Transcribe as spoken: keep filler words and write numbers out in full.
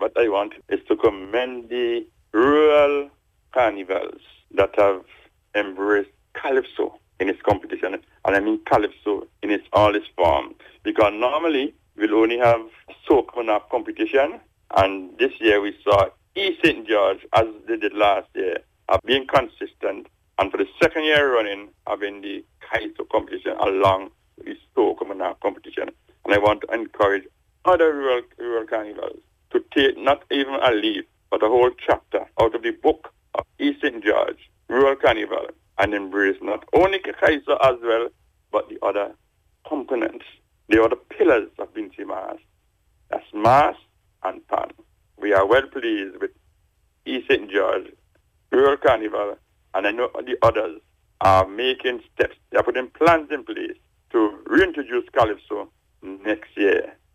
what I want is to commend the rural carnivals that have embraced Calypso in its competition, and I mean Calypso in its all its form. Because normally we'll only have soca monarch competition, and this year we saw East Saint George, as they did last year, have been consistent, and for the second year running, having the Calypso competition along with the soca monarch competition. And I want to encourage other rural, rural carnivals to take not even a leaf, but a whole chapter out of the book of East Saint George, Rural Carnival, and embrace not only Calypso as well, but the other components, the other pillars of Binti Mass. That's Mass and Pan. We are well pleased with East Saint George, Rural Carnival, and I know the others are making steps. They are putting plans in place to reintroduce Calypso next year.